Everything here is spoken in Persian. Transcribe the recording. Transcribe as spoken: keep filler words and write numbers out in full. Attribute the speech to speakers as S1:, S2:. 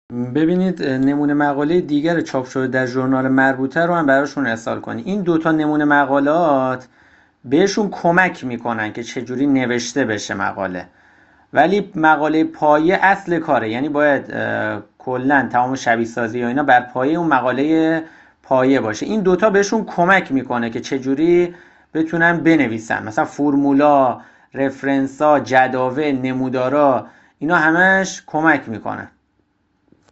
S1: ببینید نمونه مقاله دیگر چاپ شده در ژورنال مربوطه رو هم براشون ارسال کنید. این دوتا نمونه مقالات بهشون کمک میکنن که چجوری نوشته بشه مقاله، ولی مقاله پایه اصل کاره، یعنی باید کلا تمام شبیه سازی و اینا بر پایه اون مقاله پایه باشه. این دوتا بهشون کمک میکنه که چجوری بتونن بنویسن، مثلا فرمولا، رفرنسا، جداول، نمودارا، اینا همش کمک میکنن.